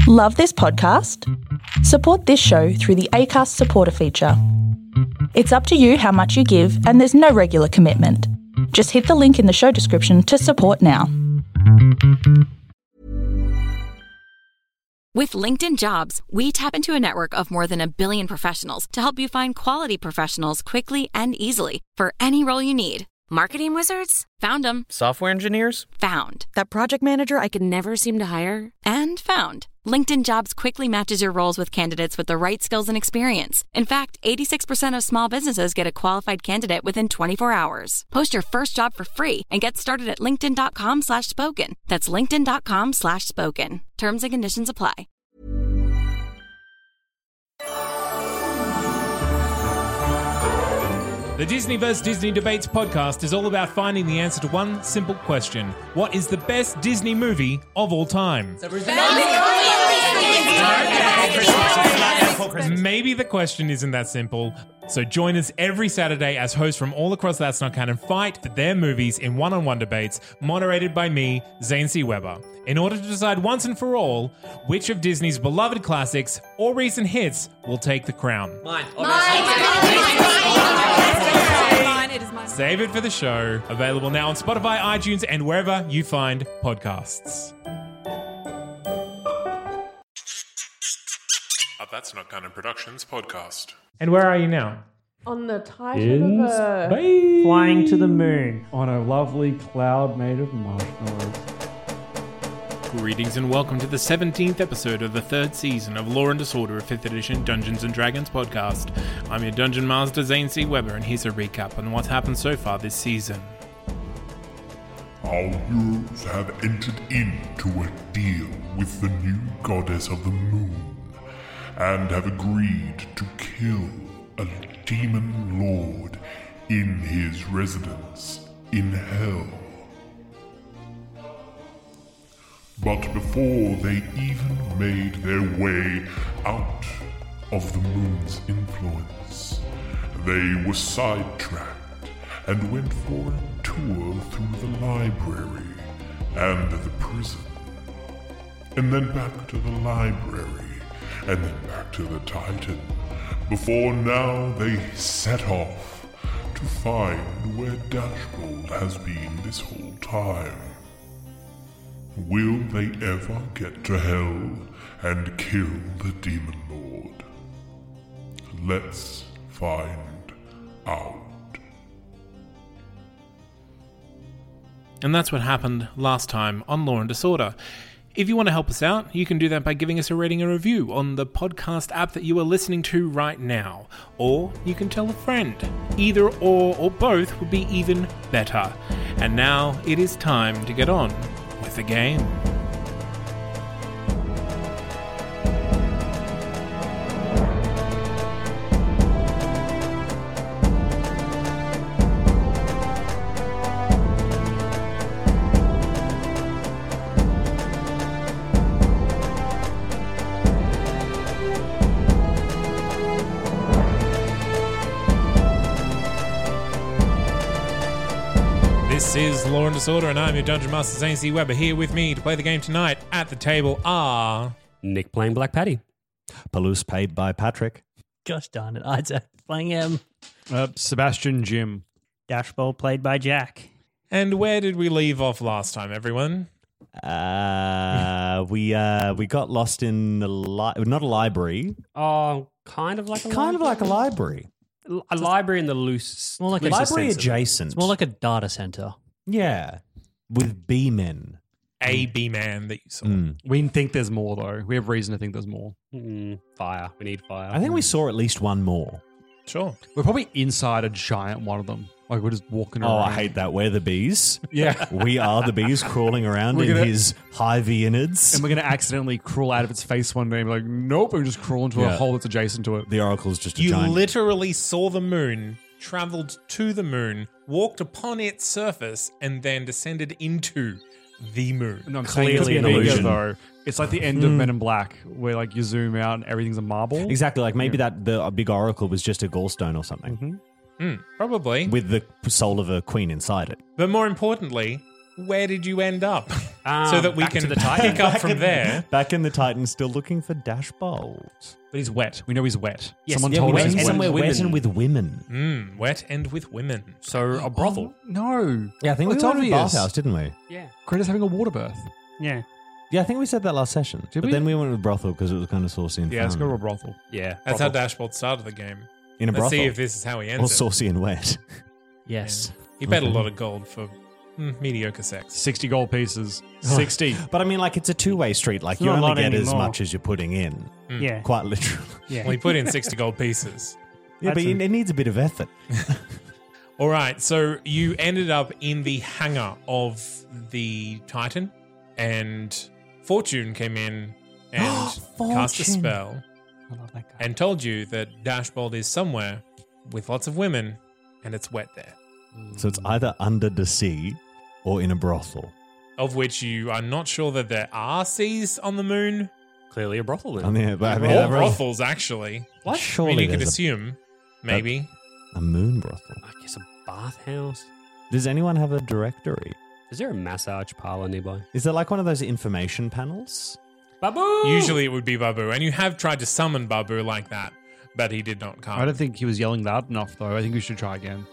Love this podcast? Support this show through the Acast supporter feature. It's up to you how much you give, and there's no regular commitment. Just hit the link in the show description to support now. With LinkedIn Jobs, we tap into a network of more than 1 billion professionals to help you find quality professionals quickly and easily for any role you need. Marketing wizards? Found them. Software engineers? Found. That project manager I could never seem to hire? And found. LinkedIn Jobs quickly matches your roles with candidates with the right skills and experience. In fact, 86% of small businesses get a qualified candidate within 24 hours. Post your first job for free and get started at linkedin.com/spoken. That's linkedin.com/spoken. Terms and conditions apply. The Disney vs. Disney Debates podcast is all about finding the answer to one simple question. What is the best Disney movie of all time? Maybe the question isn't that simple. So join us every Saturday as hosts from all across That's Not Canon fight for their movies in one-on-one debates moderated by me, Zane C. Weber, in order to decide once and for all which of Disney's beloved classics or recent hits will take the crown. Mine. It is mine. Save it for the show. Available now on Spotify, iTunes, and wherever you find podcasts. That's Not Canon Productions podcast. And where are you now? On the title of a... Flying to the moon. On a lovely cloud made of marshmallows. Greetings and welcome to the 17th episode of the 3rd season of Law and Disorder, a 5th edition Dungeons & Dragons podcast. I'm your Dungeon Master, Zane C. Weber, and here's a recap on what's happened so far this season. Our heroes have entered into a deal with the new goddess of the moon and have agreed to kill a demon lord in his residence in hell. But before they even made their way out of the moon's influence, they were sidetracked and went for a tour through the library and the prison, and then back to the library, and then back to the Titan, before now they set off to find where Dashbold has been this whole time. Will they ever get to hell and kill the Demon Lord? Let's find out. And that's what happened last time on Law and Disorder. If you want to help us out, you can do that by giving us a rating and review on the podcast app that you are listening to right now. Or you can tell a friend. Either or both would be even better. And now it is time to get on with the game. This is Law and Disorder, and I'm your Dungeon Master, Zane C. Weber. Here with me to play the game tonight at the table are... Nick playing Black Patty. Palouse paid by Patrick. Gosh darn it, Isaac playing him. Sebastian Jim. Dashbold played by Jack. And where did we leave off last time, everyone? We got lost in the not a library. Oh, kind of like a Kind of like a library. A library in the loose... More like a Library sense of it. adjacent. It's more like a data center. Yeah. With B-men. A B-man that you saw. We think there's more, though. We have reason to think there's more. Fire. We need fire. I think we saw at least one more. Sure. We're probably inside a giant one of them. Like, we're just walking Oh, around. I hate that. We're the bees. Yeah. We are the bees crawling around We're in gonna- his hivey innards. And we're going to accidentally crawl out of its face one day and be like, nope, and just crawl into a Yeah. hole that's adjacent to it. The oracle's just a You giant... literally saw the moon, travelled to the moon, walked upon its surface, and then descended into the moon. No, I'm saying it could Clearly be an an illusion. though. It's like the end of Men in Black, where like you zoom out and everything's a marble. Exactly. Like maybe that the big oracle was just a gallstone or something. Probably. With the soul of a queen inside it. But more importantly, where did you end up? So that we back to can the Titan. pick up from there. Back in the Titan, still looking for Dashbold. But he's wet. We know he's wet. Yes, Someone yeah, told we us know he's he's wet. somewhere Wet and women. with women. Wet and with women. So a brothel. No. Yeah, I think It's we went to the obvious. bathhouse, didn't we? Yeah. Greta's having a water birth. Yeah. Yeah, I think we said that last session. Did but we? then we went with brothel because it was kind of saucy and Yeah, fun. let's go to a brothel. Yeah. That's how brothel. Dashbold started the game. In a Let's brothel. see if this is how he ends or it. saucy and wet. Yes. He bet a Okay. lot of gold for mediocre sex. 60 gold pieces. 60. But I mean, like, it's a two-way street. Like, It's you not a only lot get as anymore. much as you're putting in. Yeah. Quite literally. Yeah. Well, he put in 60 gold pieces. Yeah, but it needs a bit of effort. All right, so you ended up in the hangar of the Titan, and Fortune came in and cast a Fortune. spell I love that guy. and told you that Dashbold is somewhere with lots of women, and it's wet there. So it's either under the sea or in a brothel. Of which you are not sure that there are seas on the moon. Clearly a brothel then. I mean, but I mean, Or I've- brothels, actually. What? I Surely mean, you could there's assume, maybe. a moon brothel. I guess a bathhouse. Does anyone have a directory? Is there a massage parlor nearby? Is there like one of those information panels? Babu! Usually it would be Babu, and you have tried to summon Babu like that, but he did not come. I don't think he was yelling loud enough, though. I think we should try again.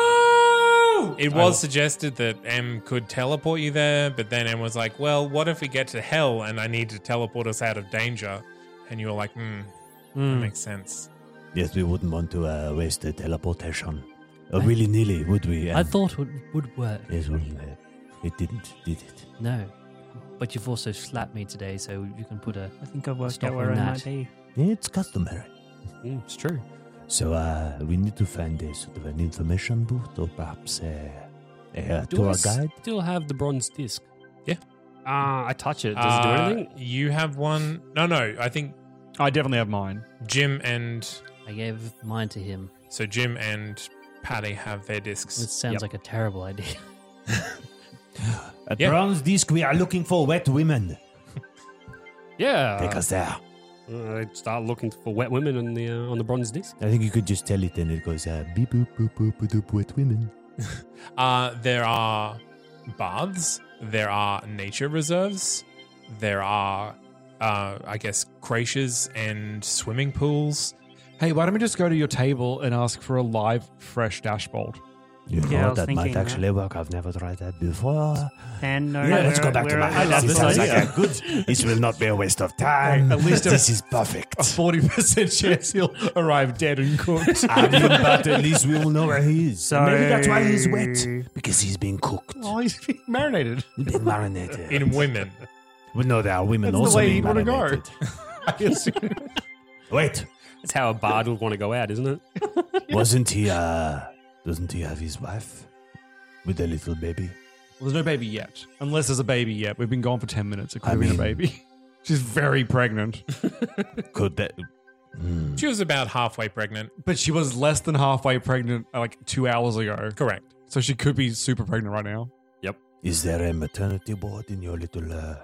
It was suggested that M could teleport you there, but then M was like, well, what if we get to hell and I need to teleport us out of danger? And you were like, that makes sense. Yes, we wouldn't want to waste the teleportation. Willy-nilly, would we? I thought it would work. Yes, it didn't, did it? No. But you've also slapped me today, so you can put a. I think I've worked Stop out where on I that. might be. It's customary. It's true. So we need to find a sort of an information booth or perhaps a Do tour I guide. still have the bronze disc? Yeah. I touch it. Does it do anything? You have one. No, I think I definitely have mine. Jim and. I gave mine to him. So Jim and Patty have their It discs. sounds like a terrible idea. At Yeah. Bronze Disc, we are looking for wet women. Yeah. Take us there. I start looking for wet women on the bronze disc. I think you could just tell it and it goes beep boop boop boop boop boop wet women. There are baths. There are nature reserves. There are, I guess, creches and swimming pools. Hey, why don't we just go to your table and ask for a live, fresh dashbold? You Yeah, I know, was that might thinking that. actually work. I've never tried that before. And no, Yeah, let's go back to my I love house. this This sounds like idea. a good. This will not be a waste of time. At least this is perfect. A 40% chance he'll arrive dead and cooked. I mean, but at least we will know where he is. So- Maybe that's why he's wet, because he's been cooked. Oh, he's being marinated. He's been marinated. In women. Well, no, there are women That's the also way being he'd wanna go. marinated. I assume. Wait, That's how a bard would want to go out, isn't it? wasn't he? Doesn't he have his wife with a little baby? Well, there's no baby yet. Unless there's a baby yet. We've been gone for 10 minutes. It could I have been a mean- baby. She's very pregnant. Could that? She was about halfway pregnant. But she was less than halfway pregnant like 2 hours ago. Correct. So she could be super pregnant right now. Is there a maternity ward in your little?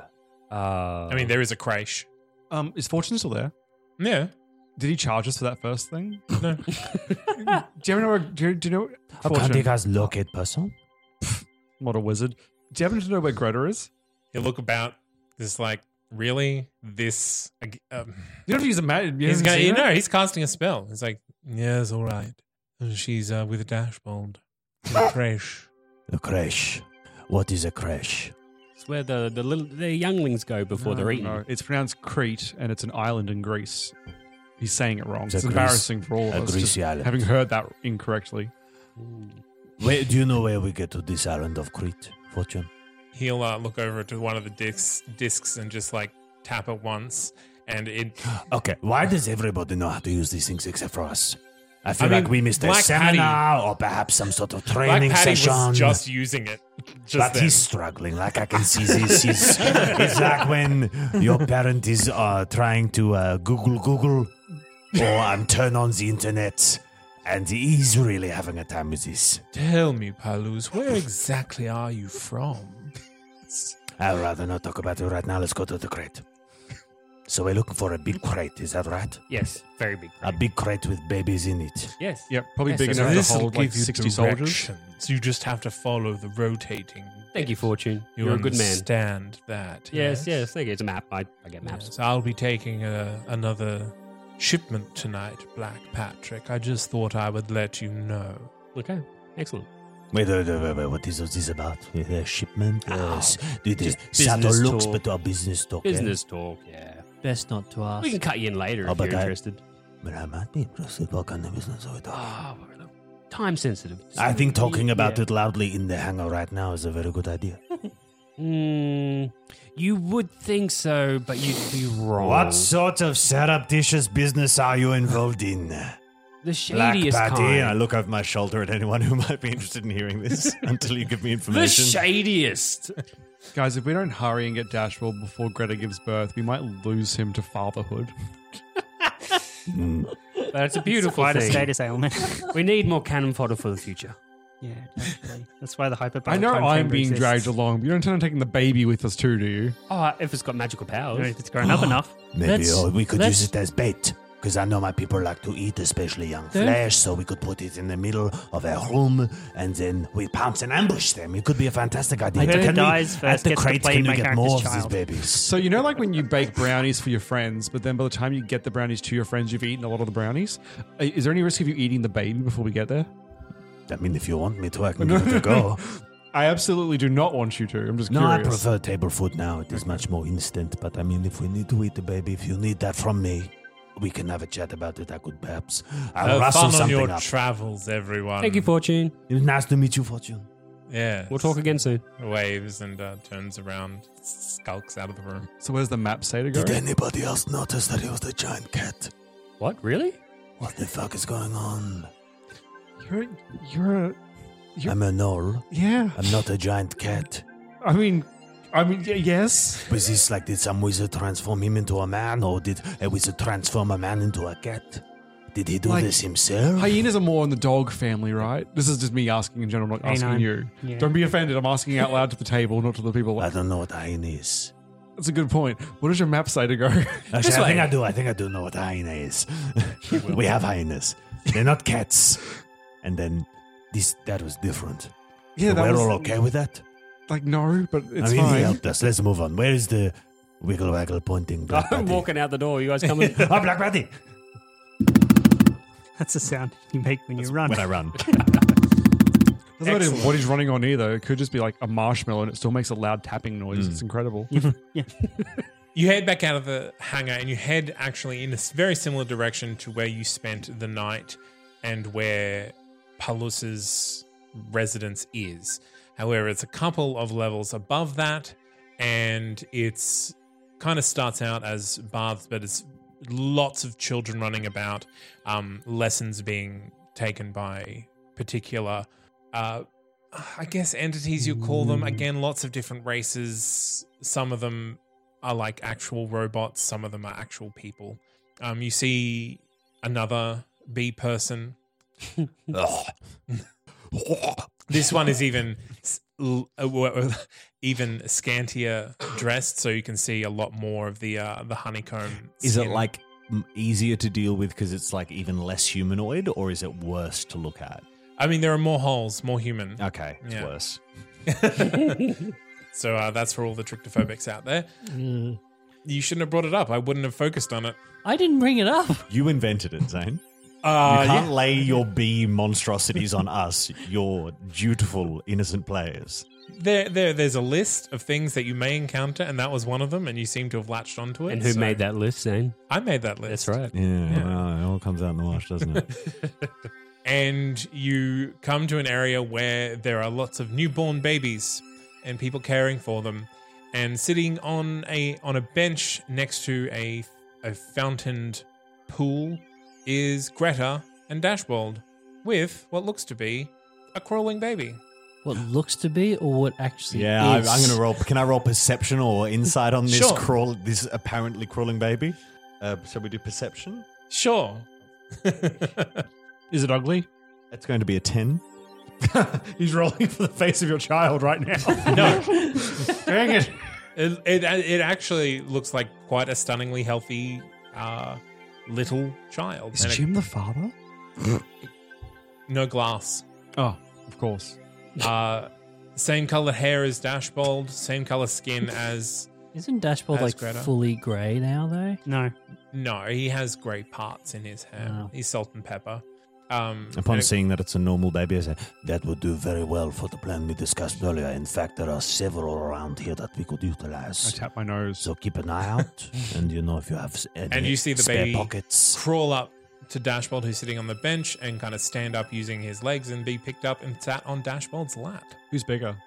I mean, there is a creche. Is Fortune still there? Yeah. Did he charge us for that first thing? No. Do you ever know? Do you know? How can they guys locate person? Not a wizard. Do you happen to know where Greta is? You look about this like, really? This. You don't have to use a magic. He's casting a spell. It's like, yeah, it's all right. She's with a dashboard. In a creche. A creche. What is a creche? It's where the younglings go before they're eaten. No, it's pronounced Crete, and it's an island in Greece. He's saying it wrong. It's It's a Greece- embarrassing for all a of us. Greasy just island. having heard that incorrectly. Where do you know where we get to this island of Crete, Fortune? He'll look over to one of the discs and just like tap it once, and it. Okay, why does everybody know how to use these things except for us? I feel I mean, like we missed a Black seminar or perhaps some sort of Black training Patty session. was just using it. Just But then. he's struggling. Like I can see this. It's like when your parent is trying to Google or turn on the internet, and he's really having a time with this. Tell me, Paluz, where exactly are you from? I'd rather not talk about it right now. Let's go to the crate. So we're looking for a big crate, is that right? Yes, very big. A big crate with babies in it. Yes. Yep, probably Yes, big that's enough right. to This'll hold like give you 60 soldiers. directions. You just have to follow the rotating. Thank you, Fortune. You You're a good man. understand that. Yes. Thank you. It's a map. I get maps. Yes, I'll be taking another shipment tonight, Black Patrick. I just thought I would let you know. Okay. Excellent. Wait, what is this about? A shipment? Just Subtle business looks, talk. but our business talk. Business talk. Yeah. Best not to ask. We can cut you in later Oh, if but you're I- interested. But I might be interested. What kind of business are we talking? Oh, time sensitive. I think talking about Yeah. it loudly in the hangar right now is a very good idea. You would think so, but you'd be wrong. What sort of surreptitious business are you involved in? The Black shadiest Patty, kind. and I look over my shoulder at anyone who might be interested in hearing this until you give me The information. shadiest. Guys, if we don't hurry and get Dashwell before Greta gives birth, we might lose him to fatherhood. That's a beautiful Quite a thing. status ailment. We need more cannon fodder for the future. Yeah, definitely. That's why the hyperbolic I know time I'm chamber being exists. dragged along, but you don't intend on taking the baby with us too, do you? Oh, if it's got magical powers. If it's grown up enough. Maybe we could use let's- it as bait. Because I know my people like to eat, especially young flesh, so we could put it in the middle of a room and then we pounce and ambush them. It could be a fantastic idea. Whoever Can we- dies at first the gets to crates, play can we my get more of character's these child. babies? So you know like when you bake brownies for your friends, but then by the time you get the brownies to your friends, you've eaten a lot of the brownies? Is there any risk of you eating the baby before we get there? I mean, if you want me to, I can give it a go. I absolutely do not want you to. I'm just No, curious. I prefer table food now. It is much more instant. But I mean, if we need to eat the baby, if you need that from me, we can have a chat about it. I could perhaps. I'll rustle Fun on something your up. travels, everyone. Thank you, Fortune. It was nice to meet you, Fortune. Yeah. We'll talk again soon. Waves and turns around, skulks out of the room. So where's the map say to go? Did anybody else notice that he was the giant cat? What? Really? What the fuck is going on? You're I'm a gnoll. yeah. I'm not a giant cat. I mean, yes. Was this like, did some wizard transform him into a man, or did a wizard transform a man into a cat? Did he do Like, this himself? Hyenas are more in the dog family, right? This is just me asking in general, I'm not asking Canine. you. Yeah. Don't be offended. I'm asking out loud to the table, not to the people. I don't know what a hyena is. That's a good point. What does your map say to go? Actually, I think I do know what a hyena is. We have hyenas. They're not cats. And then that was different. Yeah, So that we're was all okay with that? like no, but it's I mean, he fine. helped us. Let's move on. Where is the wiggle waggle pointing Black I'm Patty? walking out the door. You guys coming? Oh, Black Patty! That's the sound you make when you run. When I run. Doesn't matter what he's running on either. It could just be like a marshmallow and it still makes a loud tapping noise. It's incredible. You head back out of the hangar and you head actually in a very similar direction to where you spent the night and where Palus's residence is. However, it's a couple of levels above that, and it's kind of starts out as baths, but it's lots of children running about, lessons being taken by particular, I guess, entities you call them. Again, lots of different races. Some of them are like actual robots. Some of them are actual people. You see another bee person. This one is even scantier dressed, so you can see a lot more of the honeycomb. Is it skin. like easier to deal with because it's like even less humanoid, or is it worse to look at? I mean, there are more holes, more human. Okay, it's Yeah. worse. So that's for all the tryptophobics out there. You shouldn't have brought it up. I wouldn't have focused on it. I didn't bring it up. You invented it, Zane. You Yeah. can't lay your bee monstrosities on us, your dutiful, innocent players. There's a list of things that you may encounter, and that was one of them, and you seem to have latched onto it. And who so- made that list, Zane? I made that list. That's right. Yeah, well, it all comes out in the wash, doesn't it? And you come to an area where there are lots of newborn babies and people caring for them. And sitting on a bench next to a fountained pool is Greta and Dashbold with what looks to be a crawling baby. What looks to be, or what actually Yeah, is? I'm going to roll. Can I roll perception or insight on this Sure. this apparently crawling baby? Shall we do perception? Sure. Is it ugly? It's going to be a 10. He's rolling for the face of your child right now. No. Dang it. It actually looks like quite a stunningly healthy little child. Is And Jim the father? no glass. Oh, of course. Same color hair as Dashbold. Same color skin as. Isn't Dashbold As like Greta. fully grey now though? No. No, he has grey parts in his hair. Oh. He's salt and pepper. Upon seeing that it's a normal baby, I say, that would do very well for the plan we discussed earlier. In fact, there are several around here that we could I utilize. tap my nose. So keep an eye out, and if you have any And you see the spare baby pockets. crawl up to Dashbold, who's sitting on the bench, and kind of stand up using his legs and be picked up and sat on Dashbold's lap. Who's bigger?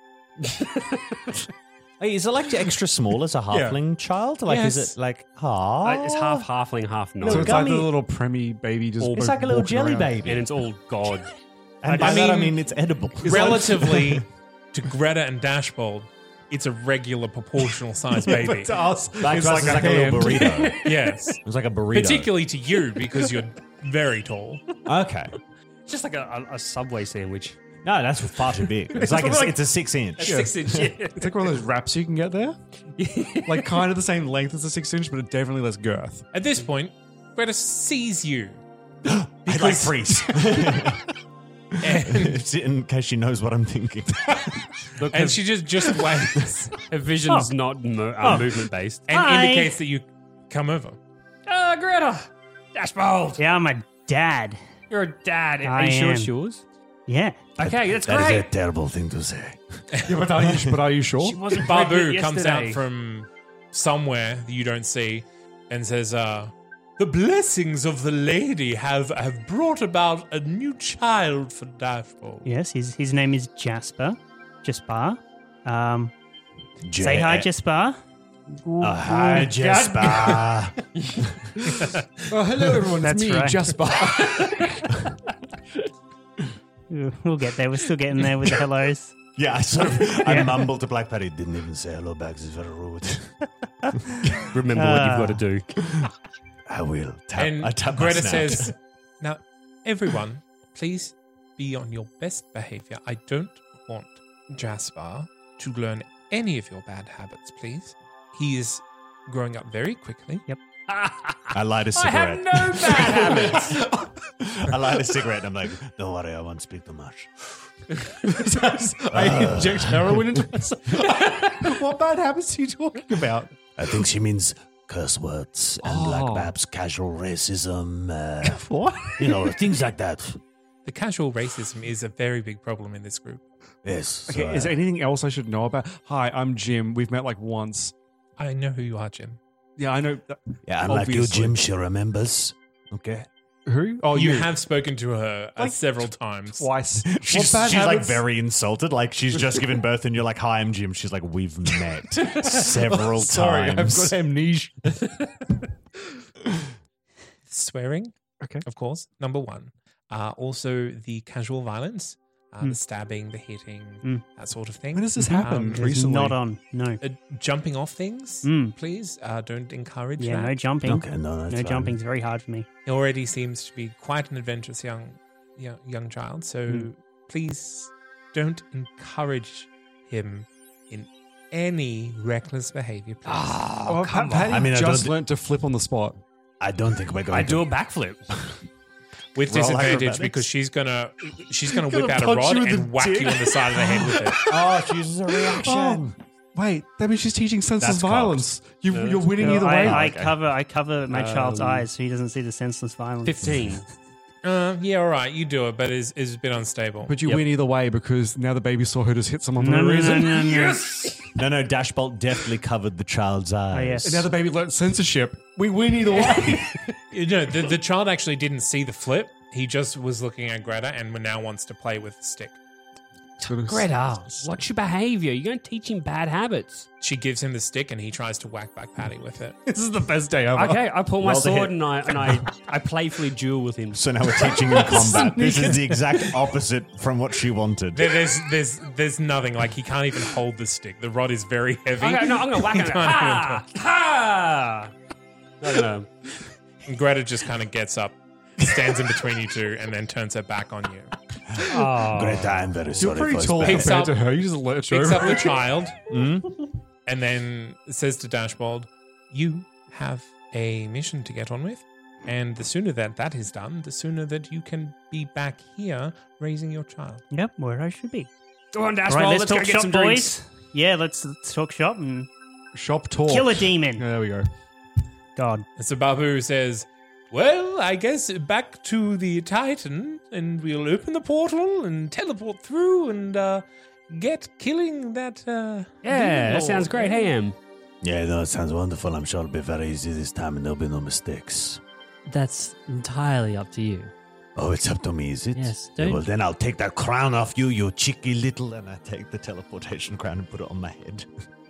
Hey, is it like extra small as a halfling child? Like, Yes. is it like, It's half halfling, half So gnome. it's like gummy. the little preemie baby just It's like a little walking jelly around. baby. And it's all God. And by I that I mean, mean it's edible. Relatively to Greta and Dashbold, it's a regular proportional size baby. But to us, Like, it's it's like, like a little hand. burrito. Yes. It's like a burrito. Particularly to you because you're very tall. Okay. It's just like a Subway sandwich. No, that's far too big. It's like it's a 6-inch. 6-inch. Yeah. It's like one of those wraps you can get there. Like kind of the same length as a 6-inch, but definitely less girth. At this point, Greta sees you. I'd like freeze. And, In case she knows what I'm thinking. Look, and she just waves her vision's not movement based. and Hi. indicates that you come over. Greta! Dashbold! Yeah, I'm a dad. You're a dad. I Are you sure am. it's yours? Yeah. Okay, that's That is great. a terrible thing to say. Yeah, but are you sure? She wasn't Babu pregnant comes yesterday. out from somewhere that you don't see and says, the blessings of the lady have brought about a new child for Dashbold. Yes, his name is Jasper. Jasper. Say hi, Jasper. Hi, Jasper. Oh, hello, everyone. That's It's me, right. Jasper. We'll get there. We're still getting there with the hellos. Yeah, I mumbled to Black Patty. Didn't even say hello back. This is very rude. Remember what you've got to do. I will. And I tap my Greta snout. says, now, everyone, please be on your best behavior. I don't want Jasper to learn any of your bad habits, please. He is growing up very quickly. Yep. I light a cigarette. I have no bad habits. I light a cigarette and I'm like, don't worry, I won't speak too much. I inject heroin into myself. What bad habits are you talking about? I think she means curse words and like Oh. perhaps casual racism. What? Things like that. The casual racism is a very big problem in this group. Yes. Okay, is there anything else I should know about? Hi, I'm Jim. We've met like once. I know who you are, Jim. Yeah, I know. Yeah, unlike you, obviously. Jim, she remembers. Okay. Who? Oh, You have spoken to her several times. twice. She's What bad like habits? very insulted. Like she's just given birth and you're like, hi, I'm Jim. She's like, we've met several Sorry, times. I've got amnesia. Swearing, Okay. of course, number one. Also, the casual violence, the stabbing, the hitting, that sort of thing. When has this happened? It's Recently? not on. No. Jumping off things, Mm. please. Don't encourage Yeah, that. no jumping. Okay, no, that's No fine. jumping's very hard for me. He already seems to be quite an adventurous young child. So please don't encourage him in any reckless behavior. Please. Oh, Patty I mean, I just don't- learnt to flip on the spot. I don't think we're going I to. do a backflip. With Roll disadvantage acrobatics. because she's gonna whip out a punch rod you with and the whack dick. you on the side of the head with it. Oh, she uses a reaction. Wait, that means she's teaching senseless That's cocked. violence. You're winning No, either way. I cover my child's eyes so he doesn't see the senseless violence. 15. Yeah, all right, you do it, but it's a bit unstable. But you Yep. win either way because now the baby saw her just hit someone for No, no no, reason. no, no, no. No, Dashbolt definitely covered the child's eyes. Oh, yes. And now the baby learnt censorship. We win either way. The child actually didn't see the flip. He just was looking at Greta and now wants to play with the stick. Greta, what's your behavior? You're going to teach him bad habits. She gives him the stick and he tries to whack back Patty with it. This is the best day ever. Okay, I pull my Roll the sword hit. and I playfully duel with him. So now we're teaching him combat. This is the exact opposite from what she wanted. There's nothing. Like, he can't even hold the stick. The rod is very heavy. Okay, no, I'm going to whack He him. can't even Ha! Ha! I'm gonna- And Greta just kind of gets up, stands in between you two, and then turns her back on you. Greta, I'm very You're sorry pretty for tall his Picks compared up- to her. You just lurch Picks over. up the child and then says to Dashbold, you have a mission to get on with. And the sooner that is done, the sooner that you can be back here raising your child. Yep, where I should be. Go on, Dashbold. Right, let's talk go get shop, some boys. drinks. Yeah, let's talk shop and Shop talk. kill a demon. There we go. God. And so Babu says, well, I guess back to the Titan, and we'll open the portal and teleport through and get killing that. Yeah, demon that sounds lord, great. eh? Hey, Em. Yeah, no, it sounds wonderful. I'm sure it'll be very easy this time and there'll be no mistakes. That's entirely up to you. Oh, it's up to me, is it? Yes. Yeah, Don't- well, then I'll take that crown off you, you cheeky little... And I take the teleportation crown and put it on my head.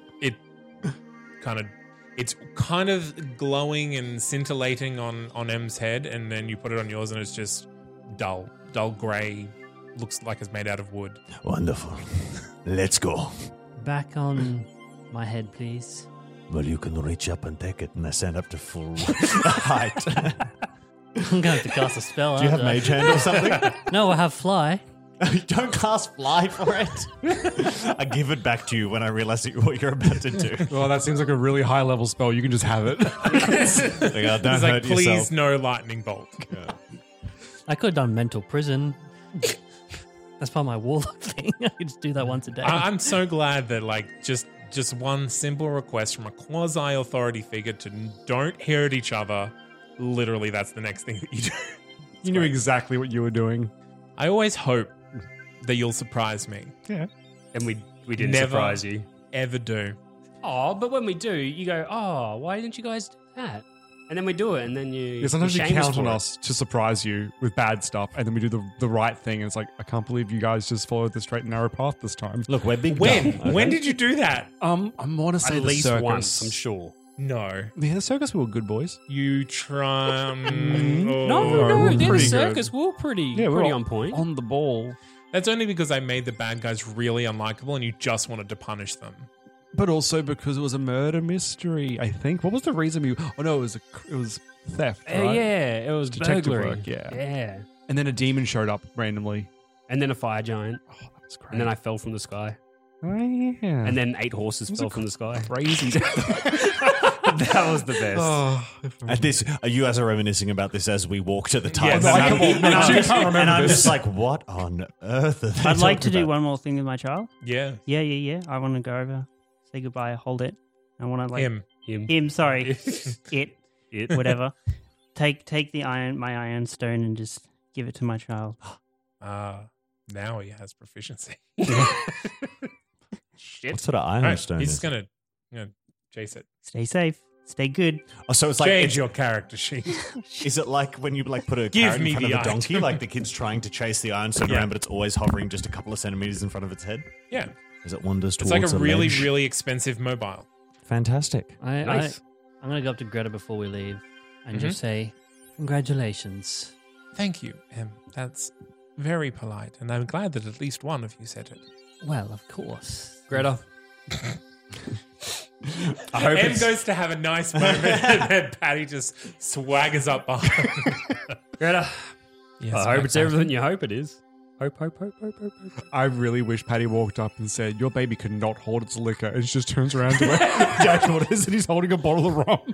It's kind of glowing and scintillating on M's head, and then you put it on yours, and it's just dull grey. Looks like it's made out of wood. Wonderful. Let's go. Back on my head, please. Well, you can reach up and take it, and I stand up to full height. I'm going to have to cast a spell. Do you have aren't mage hand or something? No, I have fly. Don't cast fly for it. I give it back to you when I realize what you're about to do. Well, that seems like a really high level spell. You can just have it. Don't It's hurt like, please, yourself. no lightning bolt. I could have done mental prison. That's part of my warlock thing. I could just do that once a day. I'm so glad that like just one simple request from a quasi authority figure to don't hurt each other. Literally, that's the next thing that you do. You knew exactly what you were doing. I always hope that you'll surprise me. Yeah. And we didn't Never surprise you. Ever do. Oh, but when we do, you go, oh, why didn't you guys do that? And then we do it, and then you Sometimes you shame count for on it. us to surprise you with bad stuff, and then we do the right thing, and it's like, I can't believe you guys just followed the straight and narrow path this time. Look, we're big When? dumb, okay? When did you do that? I want to say At the least circus. once, I'm sure. No. Yeah, the circus we were good boys. You try. No, we're they're the pretty circus. good. We're pretty, Yeah, we're pretty all on point. on the ball. That's only because I made the bad guys really unlikable and you just wanted to punish them. But also because it was a murder mystery, I think. What was the reason you... Oh, no, it was theft, right? Yeah, it was Detective burglary. work, yeah. Yeah. And then a demon showed up randomly. And then a fire giant. Oh, that was great. And then I fell from the sky. Oh, yeah. And then 8 horses was fell a from the sky. Crazy. That was the best. Oh, At this, you guys are reminiscing about this as we walk to the top. Yes. and Come on, I'm, you can't remember and I'm this. just like, what on earth are they I'd like to talking do about? one more thing with my child. Yeah. Yeah. I want to go over, say goodbye, hold it. I want to like Him. Sorry, it, It. whatever. Take my iron stone and just give it to my child. Now he has proficiency. Shit. What sort of All iron right, stone he's is just gonna chase it. Stay safe. Stay good. Oh, so it's like, Change your character sheet. is it like when you like put a Give carrot me in front the of a donkey, item. like the kid's trying to chase the iron stone Yeah. around, but it's always hovering just a couple of centimeters in front of its head? Yeah. As it wanders It's towards like a really, ledge? really expensive mobile. Fantastic. Nice. I'm going to go up to Greta before we leave and Mhm. just say, congratulations. Thank you, Em. That's very polite, and I'm glad that at least one of you said it. Well, of course. Greta. I hope Em it's... goes to have a nice moment, and then Patty just swaggers up behind. Greta. Yes, I hope it's Patty. everything you hope it is. Hope. I really wish Patty walked up and said, your baby could not hold its liquor. And she just turns around to where Dashboard is and he's holding a bottle of rum.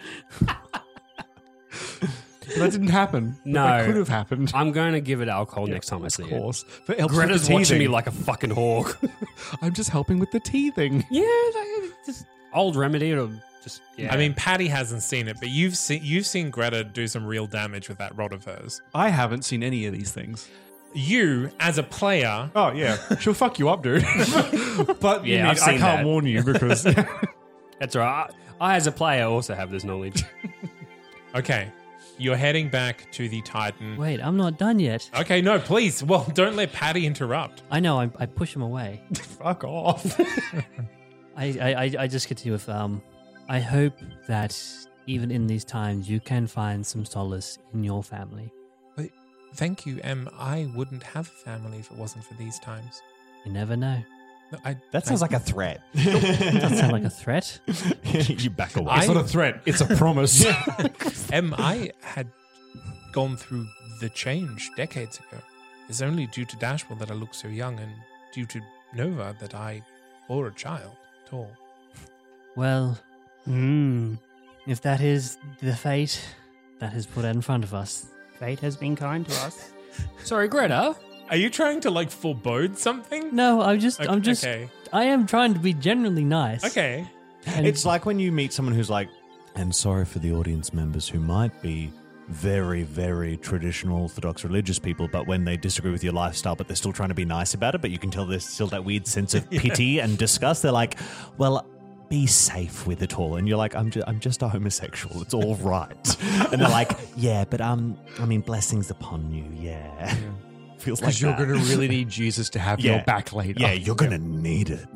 But that didn't happen. But No. that could have happened. I'm going to give it alcohol next time I see Of it. course. But it helps with Greta's the watching me teething. like a fucking hawk. I'm just helping with the teething. Yeah, just old remedy. It'll just. Yeah. I mean, Patty hasn't seen it, but you've seen Greta do some real damage with that rod of hers. I haven't seen any of these things. You, as a player, Oh, yeah. She'll fuck you up, dude. But Yeah, I've I seen can't that. warn you because... that's right. I, as a player, also have this knowledge. okay, you're heading back to the Titan. Wait, I'm not done yet. Okay, no, please. Well, don't let Patty interrupt. I know, I push him away. fuck off. I just continue with, I hope that even in these times you can find some solace in your family. Thank you, Em. I wouldn't have a family if it wasn't for these times. You never know. No, That sounds like a threat. Does that sound like a threat? You back away. It's not a threat. It's a promise. Em, I had gone through the change decades ago. It's only due to Dashwell that I look so young, and due to Nova that I bore a child at all. Well, if that is the fate that is put out in front of us. Fate has been kind to us. Sorry, Greta. Are you trying to like forebode something? No, I'm just Okay. I am trying to be genuinely nice. Okay. And It's like when you meet someone who's like, and sorry for the audience members who might be very, very traditional Orthodox religious people, but when they disagree with your lifestyle, but they're still trying to be nice about it, but you can tell there's still that weird sense of pity and disgust. They're like, well, be safe with it all. And you're like, I'm just a homosexual. It's all right. And they're like, yeah, but I mean, blessings upon you. Yeah. Feels like Because you're that. going to really need Jesus to have your back later. Yeah, you're going to need it.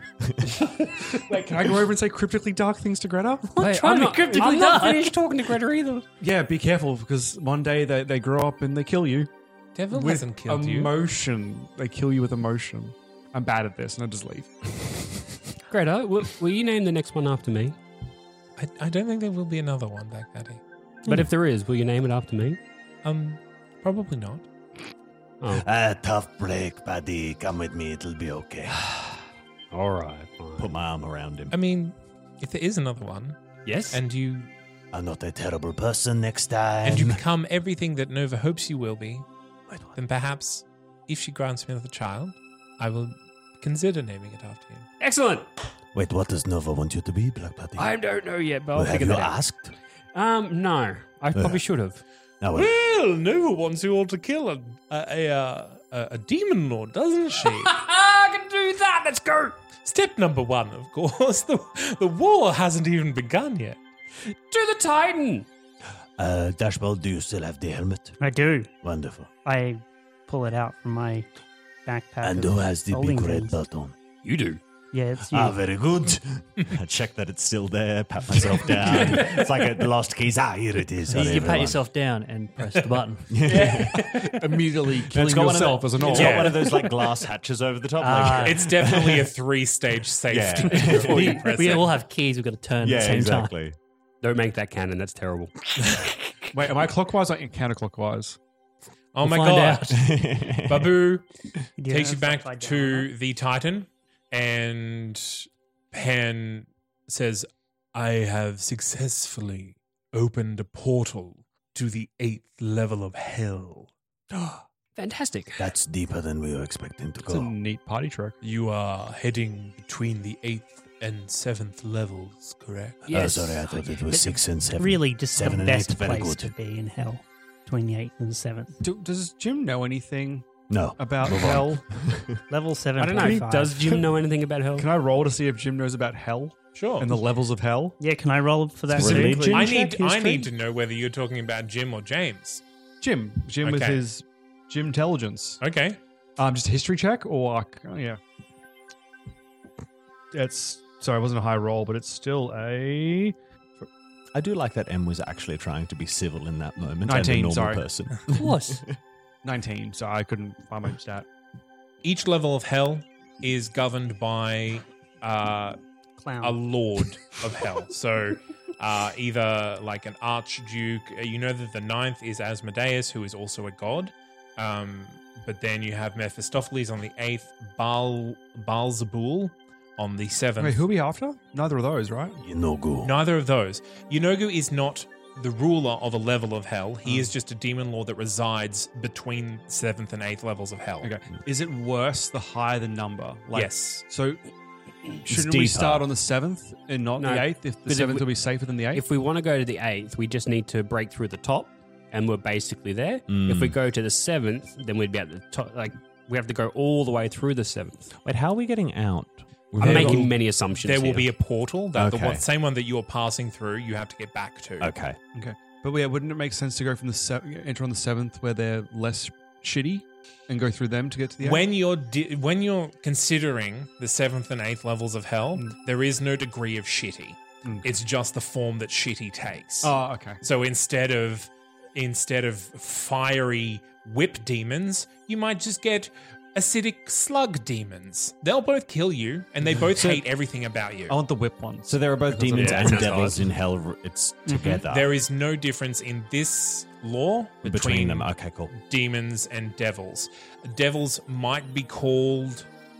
Wait, can I go over and say cryptically dark things to Greta? Wait, I'm not finished talking to Greta either. Yeah, be careful because one day they grow up and they kill you. Devil with hasn't killed you. emotion. They kill you with emotion. I'm bad at this and I just leave. Greta, will you name the next one after me? I don't think there will be another one, Black Daddy. But if there is, will you name it after me? Probably not. Oh. Tough break, buddy. Come with me. It'll be okay. All right. Fine. Put my arm around him. I mean, if there is another one, Yes. and you I'm not a terrible person next time. and you become everything that Nova hopes you will be, then perhaps, if she grants me another child, I will consider naming it after you. Excellent. Wait, what does Nova want you to be, Black Buddy? I don't know yet, but Well, I'll have figure you that out. asked? No. I probably should have. No, Well, Nova wants you all to kill a demon lord, doesn't she? I can do that. Let's go. Step number 1, of course. The war hasn't even begun yet. To the Titan. Dashball, do you still have the helmet? I do. Wonderful. I pull it out from my backpack. And of who has the folding big red things. button? You do. Yeah, it's you. Very good. I check that it's still there, pat myself down. It's like the lost keys. Here it is. You Hello, pat everyone. yourself down and press the button. Immediately killing got one of yourself the- as an It's orc. got one of those like glass hatches over the top. like, It's definitely a 3-stage safety Yeah. before you press We it. all have keys we've got to turn at yeah, the same time. exactly. Don't make that canon. That's terrible. Wait, am I clockwise or counterclockwise? Oh my find god. Babu Yeah, takes you that's back upside down, to the Titan, and Pan says, I have successfully opened a portal to the 8th level of hell. Fantastic. That's deeper than we were expecting to It's a go. neat party trick. You are heading between the 8th and 7th levels, correct? Yes. Sorry, I thought it was 6 and 7. Really, just 7 the and 8, best very place to good. be in hell, between the 8th and the 7th. Does Jim know anything No. about Move on. hell? Level 7. I don't know. Does Jim know anything about hell? Can I roll to see if Jim knows about hell Sure. and the levels of hell? Yeah, can I roll for that? Specifically- too? Religion? check I history? need to know whether you're talking about Jim or James. Jim with Okay. his Jim intelligence. Okay. Just a history check or yeah. It's sorry, it wasn't a high roll, but it's still a I do like that M was actually trying to be civil in that moment. 19, and a normal sorry. person. Of course. 19. So I couldn't find my stat. Each level of hell is governed by a Clown. lord of hell. So either like an archduke. You know that the 9th is Asmodeus, who is also a god. But then you have Mephistopheles on the 8th, Baalzebul on the 7th. Wait, who are we after? Neither of those, right? Yenogu. Neither of those. Yunogu is not the ruler of a level of hell. He is just a demon lord that resides between 7th and 8th levels of hell. Okay. Is it worse the higher the number? Yes. So shouldn't we deeper. start on the 7th and not No, the 8th? If the but if 7th we- will be safer than the 8th? If we want to go to the 8th, we just need to break through the top, and we're basically there. If we go to the 7th, then we'd be at the top. Like we have to go all the way through the 7th. Wait, how are we getting out? I'm making many assumptions. There will here. be a portal. That the Okay. one, same one that you're passing through, you have to get back to. Okay. Okay. But yeah, wouldn't it make sense to go from the enter on the 7th where they're less shitty and go through them to get to the 8th? When you're considering the 7th and 8th levels of hell, there is no degree of shitty. It's just the form that shitty takes. Oh, okay. So instead of fiery whip demons, you might just get acidic slug demons. They'll both kill you, and they both hate everything about you. I want the whip ones. So there are both Because of demons the- and sounds devils nice. in hell. It's together. There is no difference in this law between them. Okay, cool. demons and devils. Devils might be called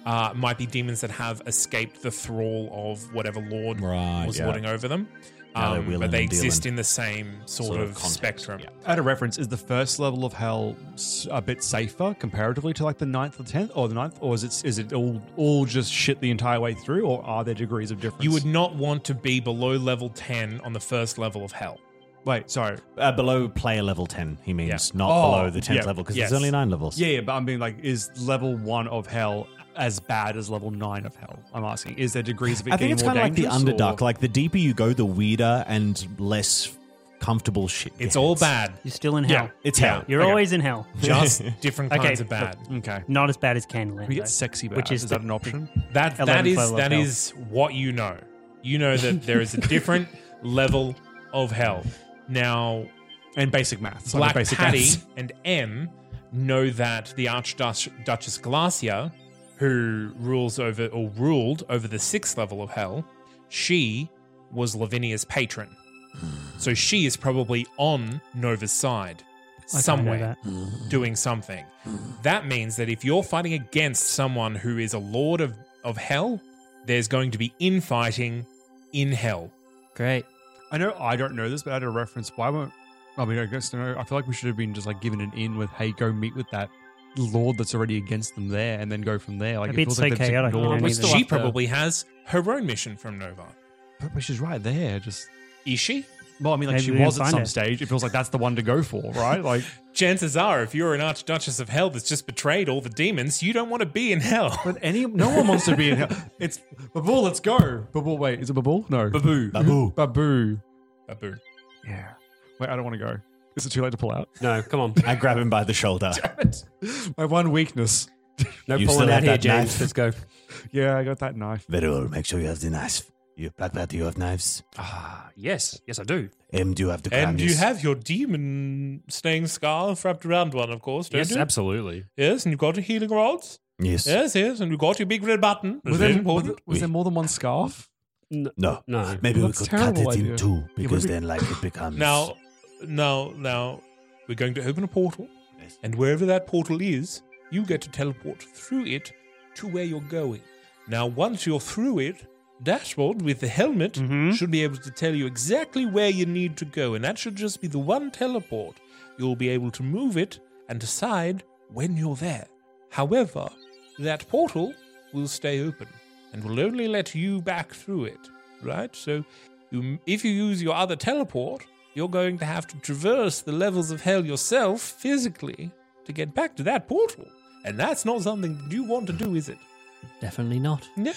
might be demons that have escaped the thrall of whatever lord was yeah. lording over them. Now they're wheeling But they and dealing. exist in the same sort of context, spectrum. yeah. At a reference, is the first level of hell a bit safer comparatively to like the 9th or 10th or the 9th? Or is it all just shit the entire way through, or are there degrees of difference? You would not want to be below level 10 on the first level of hell. Wait, sorry. Below player level 10, he means, Yeah. not below the 10th level, because there's only 9 levels. Yeah, but I'm being like, is level 1 of hell as bad as level 9 of hell? I'm asking. Is there degrees of it I think getting it's more kind of like the dangerous, Underdark. or- Like, the deeper you go, the weirder and less comfortable shit It's gets. all bad. You're still in hell. It's hell. You're always in hell. Just different kinds of bad. Okay. Not as bad as Candyland. We get though, sexy bad. which is that an option? That 11th level of that hell. is what you know. You know that there is a different level of hell. Now, And basic maths. Black basic Patty maths. and M know that the Archduchess Glacia, who ruled over the 6th level of hell, she was Lavinia's patron. So she is probably on Nova's side somewhere doing something. That means that if you're fighting against someone who is a lord of hell, there's going to be infighting in hell. Great. I know I don't know this, but at a reference, why won't... I mean, I guess I feel like we should have been just like given an in with, hey, go meet with that lord that's already against them there, and then go from there. Like, A bit feels so like they've just chaotic, ignored man, it. either. She probably has her own mission from Nova. But she's right there. Just Is she? well, I mean, like Maybe she we can was at find some her. stage. It feels like that's the one to go for, right? Like, Chances are, if you're an Archduchess of Hell that's just betrayed all the demons, you don't want to be in hell. but no one wants to be in hell. It's Babul. Let's go. Babul. Wait, is it Babul? No. Babu. Babu. Babu. Yeah. Wait, I don't want to go. Is it too late to pull out? No, come on. I grab him by the shoulder. My one weakness. No You pulling still out have here, that James. knife? Let's go. Yeah, I got that knife. Very well. Make sure you have the knife. You, Black Bat, do you have knives? Yes, I do. M, do you have the And you crownies? have your demon staying scarf wrapped around one, of course, don't Yes, you? absolutely. Yes, and you've got your healing rods. Yes. Yes, and you've got your big red button. That's Was very there, important. was there more than one scarf? No. No. Maybe we That's could a cut terrible it in idea. two, because but we- then, like, it becomes... Now, we're going to open a portal, and wherever that portal is, you get to teleport through it to where you're going. Now, once you're through it, Dashboard with the helmet should be able to tell you exactly where you need to go, and that should just be the one teleport. You'll be able to move it and decide when you're there. However, that portal will stay open and will only let you back through it, right? So if you use your other teleport, you're going to have to traverse the levels of hell yourself physically to get back to that portal. And that's not something that you want to do, is it? Definitely not. No.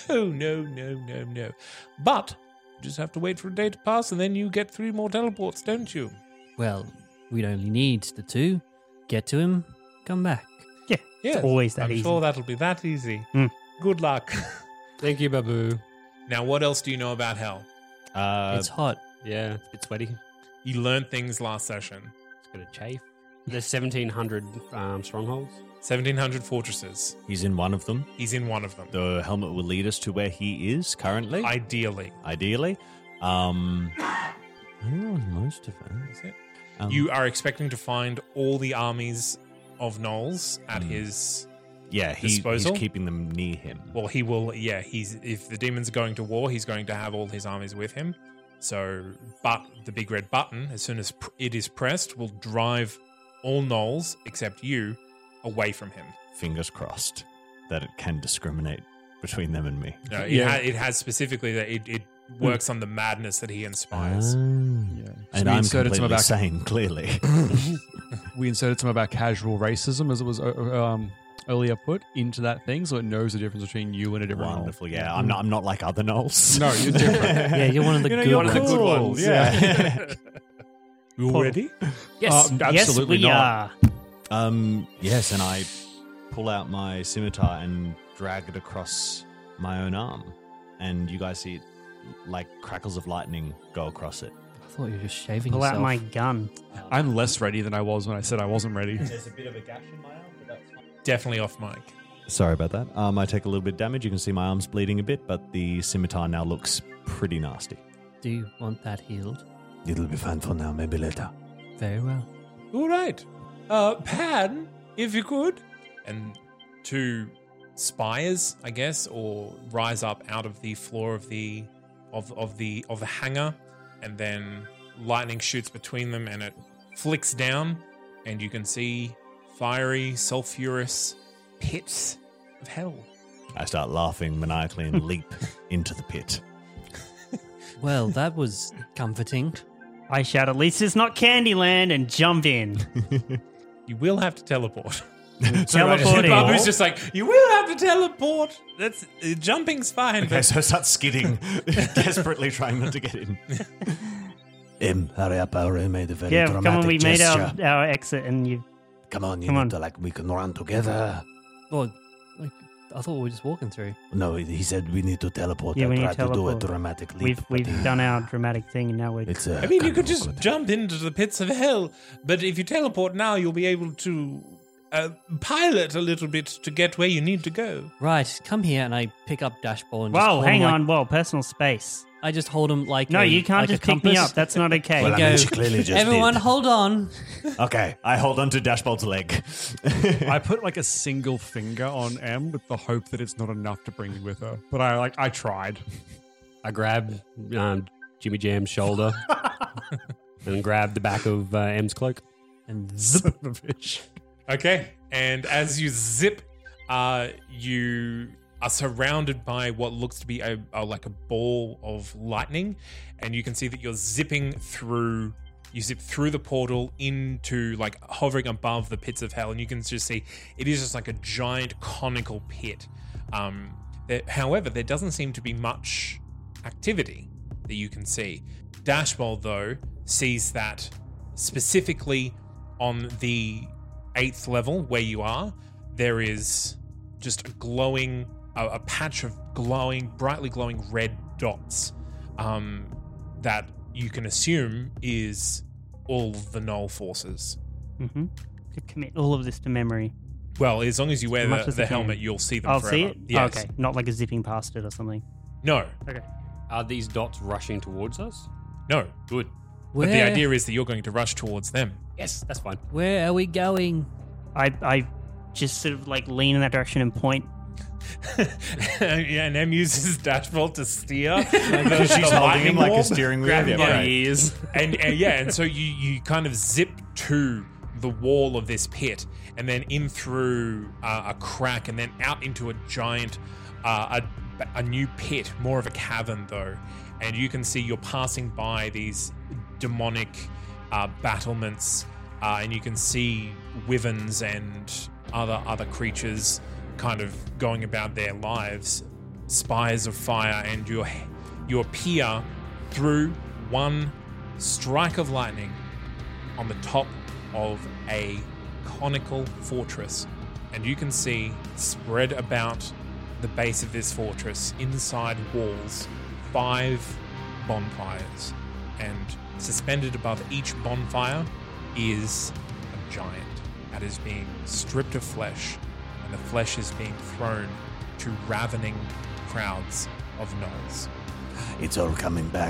But you just have to wait for a day to pass and then you get 3 more teleports, don't you? Well, we'd only need the 2. Get to him, come back. Yeah, Yes, it's always that I'm easy. sure that'll be that easy. Mm. Good luck. Thank you, Babu. Now, what else do you know about hell? It's hot. Yeah, it's a bit sweaty. You learned things last session. It's got a chafe. There's 1,700 strongholds. 1,700 fortresses. He's in one of them. He's in one of them. The helmet will lead us to where he is currently. Ideally. I think that was most of it. Is it? You are expecting to find all the armies of Gnolls at Hmm. his Yeah, he's disposal. keeping them near him. Well, he will. Yeah, if the demons are going to war, he's going to have all his armies with him. So, but the big red button, as soon as it is pressed, will drive all Gnolls except you away from him. Fingers crossed that it can discriminate between them and me. No, Yeah. it has specifically that it works on the madness that he inspires. Yeah. And we I'm inserted some of completely our sane, clearly. we inserted some of our casual racism, as it was earlier put, into that thing, so it knows the difference between you and a different Wonderful, yeah. I'm not like other Gnolls. No, you're different. Yeah, you're one of the good you're ones. one of the good ones. Yeah. You ready? Yes, absolutely yes, we not. are. Yes, and I pull out my scimitar and drag it across my own arm. And you guys see like crackles of lightning go across it. I thought you were just shaving Pull yourself. out my gun. I'm less ready than I was when I said I wasn't ready. There's a bit of a gash in my arm, but that's fine. Definitely off mic. Sorry about that. I take a little bit of damage. You can see my arm's bleeding a bit, but the scimitar now looks pretty nasty. Do you want that healed? It'll be fine for now, maybe later. Very well. All right. Pan, if you could. And to spires, I guess, or rise up out of the floor of the hangar, and then lightning shoots between them, and it flicks down, and you can see fiery, sulfurous pits of hell. I start laughing maniacally and leap into the pit. Well, that was comforting. I shout, at least it's not Candyland, and jump in. You will have to teleport. Teleporting. Babu's just like, you will have to teleport. That's jumping's fine. Okay, so I start skidding, desperately trying not to get in. Hurry up, I already made a very dramatic come on, we gesture. made our exit, and you... Come on, Come on. we can run together. Well, I thought we were just walking through. No, he said we need to teleport. Yeah, I we need tried to to do a teleport. dramatic leap. We've done our dramatic thing, and now we're... It's I mean, you could kind of just awkward. jump into the pits of hell, but if you teleport now, you'll be able to pilot a little bit to get where you need to go. Right, come here, and I pick up Dashball and Whoa, just hold hang him on. Whoa, personal space. I just hold him like No, you can't like just a pick me compass. up. That's not okay. Well, I Go. mean, she clearly just Everyone, did. hold on. Okay, I hold onto Dashbold's leg. I put like a single finger on M with the hope that it's not enough to bring me with her. But I tried. I grab Jimmy Jam's shoulder and grab the back of M's cloak. And Son of a bitch. Okay, and as you zip, you are surrounded by what looks to be a ball of lightning, and you can see that you're zipping through. You zip through the portal into, like, hovering above the pits of hell, and you can just see it is just like a giant conical pit. However, there doesn't seem to be much activity that you can see. Dashbold, though, sees that specifically on the 8th level where you are, there is just a patch of brightly glowing red dots that you can assume is all of the Null forces. Mm-hmm. To commit all of this to memory. Well, as long as you wear As much as the you can. helmet, you'll see them I'll forever. see it? Yes. Okay, not like a zipping past it or something. No, Okay. Are these dots rushing towards us? no. Good. But the Where- idea is that you're going to rush towards them. Yes, that's fine. Where are we going? I just sort of like lean in that direction and point. Yeah, and M uses Dashbolt to steer. Because she's holding him like a orb, steering wheel. grabbing Yeah, by right. ears. And so you kind of zip to the wall of this pit, and then in through a crack, and then out into a giant, a new pit, more of a cavern though. And you can see you're passing by these demonic battlements, and you can see wyverns and other creatures kind of going about their lives, spires of fire, and you appear through one strike of lightning on the top of a conical fortress, and you can see spread about the base of this fortress, inside walls, 5 bonfires, and suspended above each bonfire is a giant that is being stripped of flesh, and the flesh is being thrown to ravening crowds of gnolls. It's all coming back.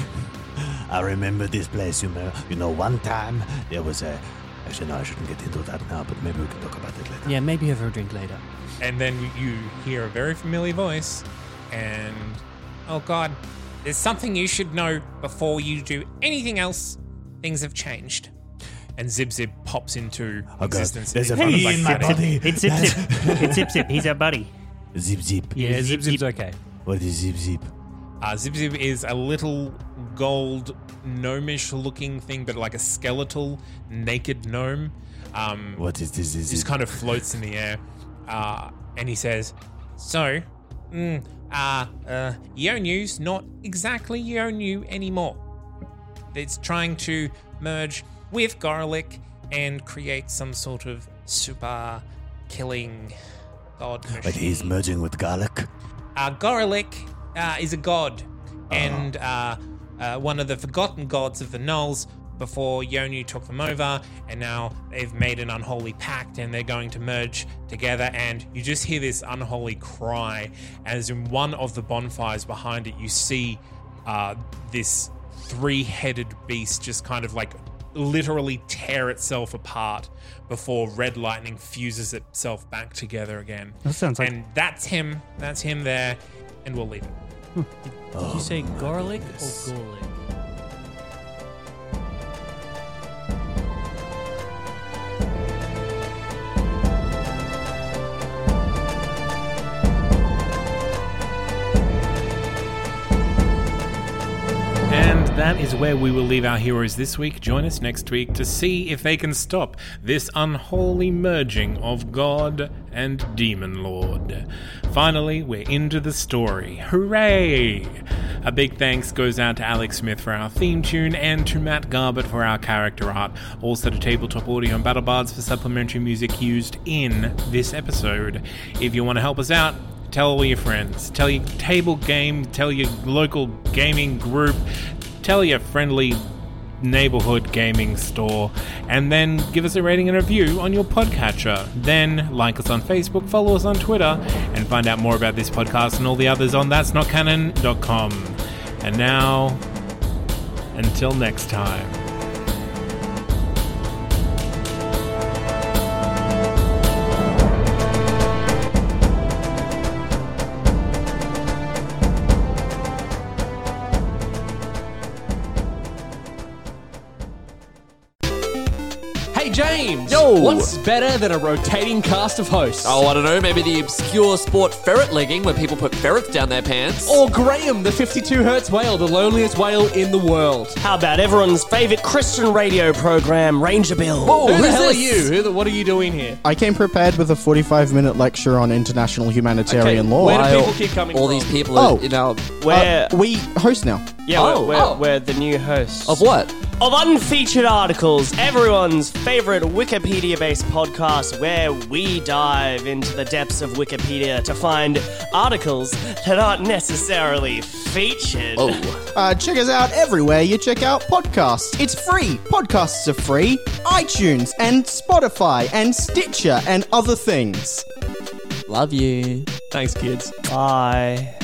I remember this place. You know, one time there was a... Actually, no, I shouldn't get into that now, but maybe we can talk about it later. Yeah, maybe have a drink later. And then you hear a very familiar voice, and Oh god, there's something you should know before you do anything else. Things have changed. and Zip Zip pops into God, existence. there's a Kind of bee like in my that. body. It's Zip Zip. It's Zip Zip. He's our buddy. Zip Zip. Yeah, Zip Zip's okay. What is Zip Zip? Zip Zip is a little gold gnomish looking thing, but like a skeletal naked gnome. What is this? Just kind of floats in the air. And he says, So, Yonu's not exactly Yonu anymore. It's trying to merge with Garlic and create some sort of super killing god machine. But he's merging with garlic. Garlic is a god, and one of the forgotten gods of the Gnolls before Yonu took them over, and now they've made an unholy pact and they're going to merge together. And you just hear this unholy cry as in one of the bonfires behind it you see this 3-headed beast just kind of like literally tear itself apart before red lightning fuses itself back together again. That sounds like... And that's him. That's him there, and we'll leave it. Did you say garlic or Gorlick? And that is where we will leave our heroes this week. Join us next week to see if they can stop this unholy merging of God and Demon Lord. Finally, we're into the story. Hooray! A big thanks goes out to Alex Smith for our theme tune and to Matt Garbett for our character art. Also to Tabletop Audio and BattleBards for supplementary music used in this episode. If you want to help us out, tell all your friends. Tell your table game. Tell your local gaming group. Tell your friendly neighborhood gaming store. And then give us a rating and review on your podcatcher. Then like us on Facebook, follow us on Twitter, and find out more about this podcast and all the others on that'snotcanon.com. And now, until next time. James, what's better than a rotating cast of hosts? Oh, I don't know, maybe the obscure sport ferret legging where people put ferrets down their pants. Or Graham, the 52 Hertz whale, the loneliest whale in the world. How about everyone's favourite Christian radio program, Ranger Bill? Whoa, who the hell are you? What are you doing here? I came prepared with a 45-minute lecture on international humanitarian law. Where do people keep coming all from? These people are, we host now. Yeah, we're the new hosts. Of what? Of Unfeatured Articles, everyone's favourite Wikipedia-based podcast where we dive into the depths of Wikipedia to find articles that aren't necessarily featured. Check us out everywhere you check out podcasts. It's free. Podcasts are free. iTunes and Spotify and Stitcher and other things. Love you. Thanks, kids. Bye.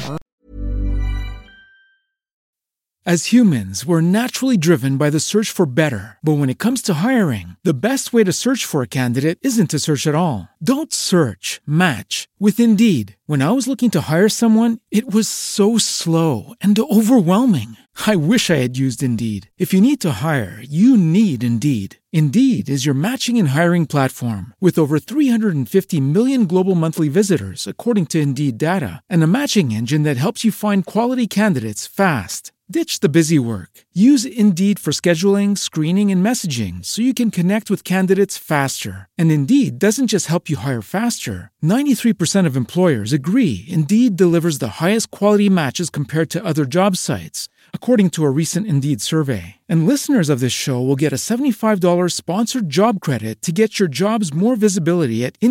As humans, we're naturally driven by the search for better. But when it comes to hiring, the best way to search for a candidate isn't to search at all. Don't search, match with Indeed. When I was looking to hire someone, it was so slow and overwhelming. I wish I had used Indeed. If you need to hire, you need Indeed. Indeed is your matching and hiring platform with over 350 million global monthly visitors, according to Indeed data, and a matching engine that helps you find quality candidates fast. Ditch the busy work. Use Indeed for scheduling, screening, and messaging so you can connect with candidates faster. And Indeed doesn't just help you hire faster. 93% of employers agree Indeed delivers the highest quality matches compared to other job sites, according to a recent Indeed survey. And listeners of this show will get a $75 sponsored job credit to get your jobs more visibility at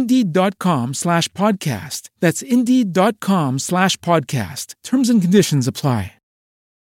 Indeed.com/podcast. That's Indeed.com/podcast. Terms and conditions apply.